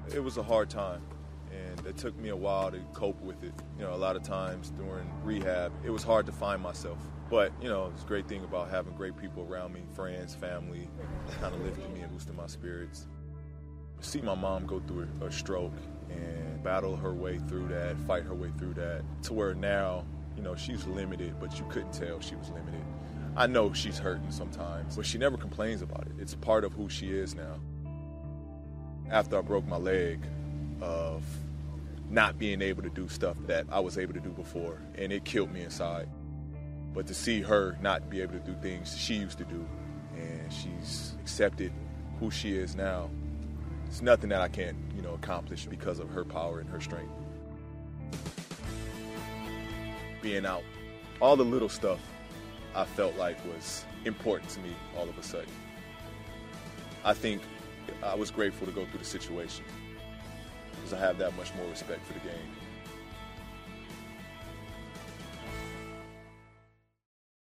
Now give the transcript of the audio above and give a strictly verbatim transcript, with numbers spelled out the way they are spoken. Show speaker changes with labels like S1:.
S1: It was a hard time, and it took me a while to cope with it. You know, a lot of times during rehab, it was hard to find myself. But, you know, it's a great thing about having great people around me, friends, family, kind of lifting me and boosting my spirits. See my mom go through a stroke and battle her way through that, fight her way through that, to where now, you know, she's limited, but you couldn't tell she was limited. I know she's hurting sometimes, but she never complains about it. It's part of who she is now. After I broke my leg, of not being able to do stuff that I was able to do before, and it killed me inside. But to see her not be able to do things she used to do, and she's accepted who she is now, it's nothing that I can't, you know, accomplish because of her power and her strength. Being out, all the little stuff I felt like was important to me all of a sudden. I think I was grateful to go through the situation because I have that much more respect for the game.